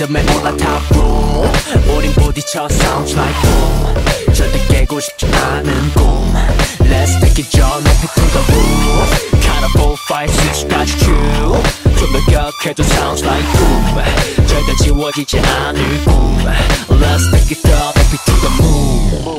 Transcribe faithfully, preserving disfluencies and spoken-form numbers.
리듬에 올라타 boom. 우린 부딪혀 sounds like boom. 절대 깨고 싶지 않은 꿈. Let's take it John 높이 to the roof. Count up four, five, six까지 큐. 좀 더 격해도 sounds like boom. 절대 지워지지 않을 꿈. Let's take it up 높이 to the moon.